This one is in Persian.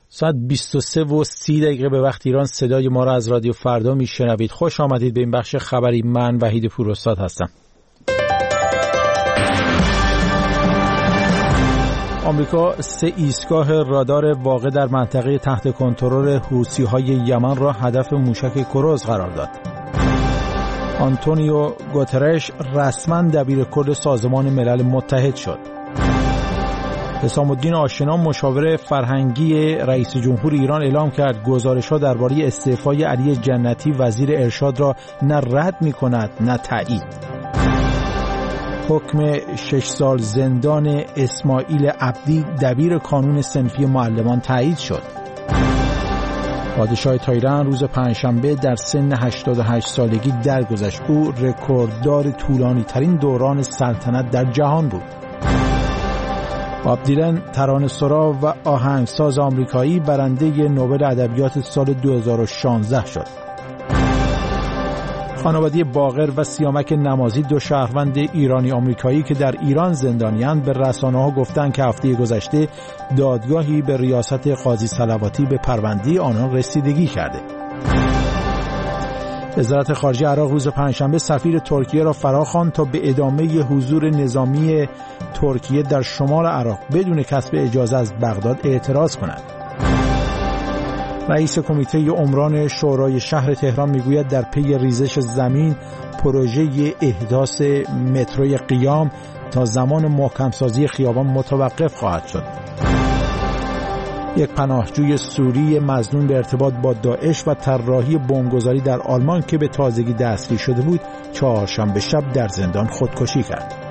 ساعت 23:30 به وقت ایران صدای ما را از رادیو فردا میشنوید. خوش آمدید به این بخش خبری. من وحید پوراستاد هستم. آمریکا 3 ایستگاه رادار واقع در منطقه تحت کنترل حوثی‌های یمن را هدف موشک کروز قرار داد. آنتونیو گوترش رسما دبیر کل سازمان ملل متحد شد. حسام الدین آشنا مشاور فرهنگی رئیس جمهور ایران اعلام کرد گزارش‌ها درباره استعفای علی جنتی وزیر ارشاد را نه رد می‌کند نه تایید. حکم 6 سال زندان اسماعیل عبدی دبیر کانون صنفی معلمان تایید شد. پادشاه تایلند روز پنجشنبه در سن 88 سالگی درگذشت. او رکورددار طولانی ترین دوران سلطنت در جهان بود. باب دیلن ترانه‌سرا و آهنگساز آمریکایی برنده نوبل ادبیات سال 2016 شد. خانواده باقر و سیامک نمازی، 2 شهروند ایرانی آمریکایی که در ایران زندانی‌اند، به رسانه‌ها گفتند که هفته گذشته دادگاهی به ریاست قاضی صلواتی به پرونده آنان رسیدگی کرده. وزارت خارجه عراق روز پنجشنبه سفیر ترکیه را فراخواند تا به ادامه حضور نظامی ترکیه در شمال عراق بدون کسب اجازه از بغداد اعتراض کند. رئیس کمیته عمران شورای شهر تهران میگوید در پی ریزش زمین پروژه احداث متروی قیام تا زمان محکم‌سازی خیابان متوقف خواهد شد. یک پناهجوی سوری مظنون به ارتباط با داعش و طراحی بمبگذاری در آلمان که به تازگی دستگیر شده بود، چهارشنبه شب در زندان خودکشی کرد.